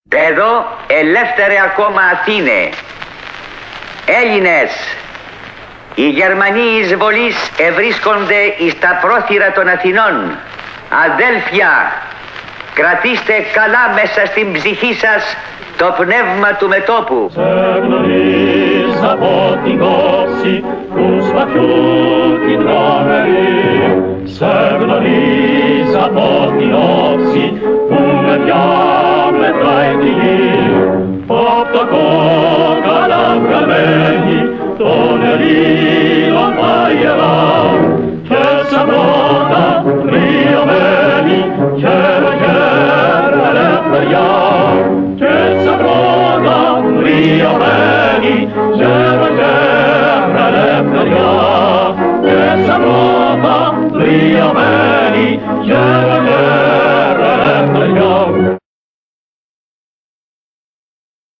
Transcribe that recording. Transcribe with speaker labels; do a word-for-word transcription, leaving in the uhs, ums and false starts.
Speaker 1: Εδώ ελεύθερε ακόμα Αθήνε, Έλληνες, οι Γερμανοί εισβολείς ευρίσκονται εις τα πρόθυρα των Αθηνών. Αδέλφια, κρατήστε καλά μέσα στην ψυχή σας το πνεύμα του μετώπου.
Speaker 2: Σε γνωρίζα από την κόψη του σπαθιού την τρομερή. Σε γνωρίζα από την όψη που με διάμετράει τη γη. Απ' το κόκαλα βγαλμένη των Ελλήνων τα ιερά και σαν πρώτα κρυωμένη χαίρο χαίρο ελευθεριά. Και σαν πρώτα κρυωμένη χαίρο χαίρο ελευθεριά. Και σαν πρώτα κρυωμένη